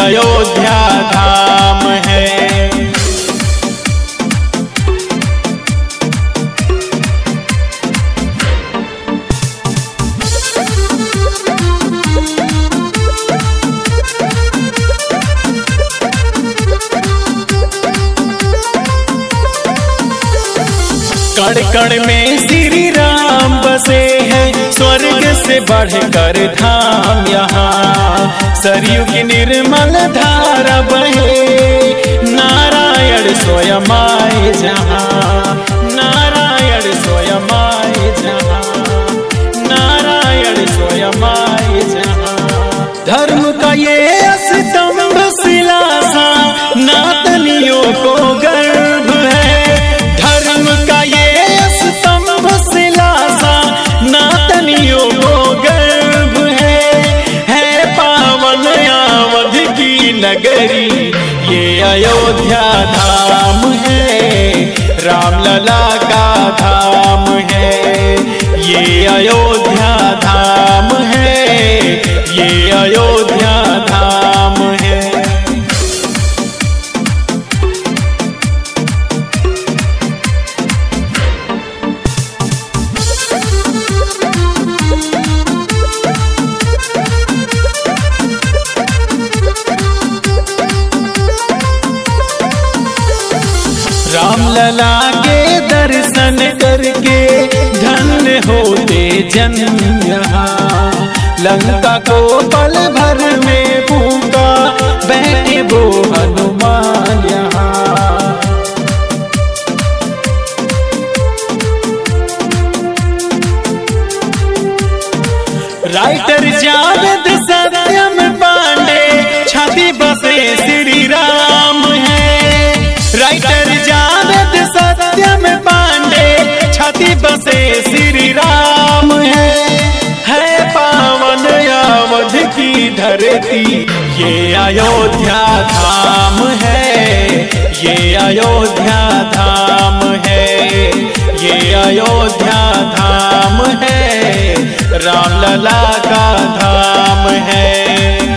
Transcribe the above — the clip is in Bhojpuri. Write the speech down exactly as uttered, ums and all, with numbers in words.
अयोध्या धाम है। कण कण में श्री राम बसे हैं, स्वर्ग से बढ़कर धाम यहाँ। सरयू की निर्मल धारा बहे, नारायण स्वयं आए जहाँ। नारायण स्वयं आए जहाँ, नारायण स्वयं आए जहाँ। धर्म का ये स्तंभ शिला सा, नातनियों को गर्व है। धर्म का ये स्तंभ शिला सा, नातनियों को गर्व है। है पावन अवध की नगरी, ये अयोध्या धाम है। राम लला का धाम है, ये अयोध्या धाम है। ये अयोध्या धाम है। रामलला के दर्शन करके धन्य होते जन यहाँ। लंका को पल भर में फूका, बैठे वो हनुमान यहाँ। राइटर जावेद सत्यम पांडे, छाती बसे श्री राम है। राइटर जावेद सत्यम पांडे, छाती बसे श्री राम है। है पावन अवध की धरती, ये अयोध्या धाम है। ये अयोध्या धाम है। ये अयोध्या धाम है। राम लला का धाम है।